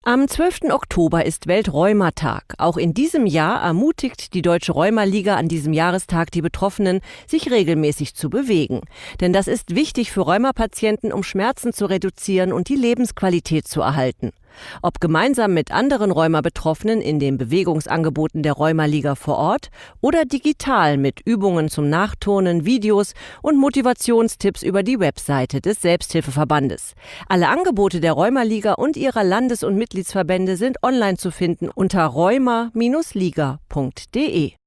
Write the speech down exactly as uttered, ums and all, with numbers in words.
Am zwölften Oktober ist Weltrheuma-Tag. Auch in diesem Jahr ermutigt die Deutsche Rheuma-Liga an diesem Jahrestag die Betroffenen, sich regelmäßig zu bewegen. Denn das ist wichtig für Rheumapatienten, um Schmerzen zu reduzieren und die Lebensqualität zu erhalten. Ob gemeinsam mit anderen Rheuma-Betroffenen in den Bewegungsangeboten der Rheuma-Liga vor Ort oder digital mit Übungen zum Nachturnen, Videos und Motivationstipps über die Webseite des Selbsthilfeverbandes. Alle Angebote der Rheuma-Liga und ihrer Landes- und Mitgliedsverbände sind online zu finden unter rheuma Bindestrich liga punkt de.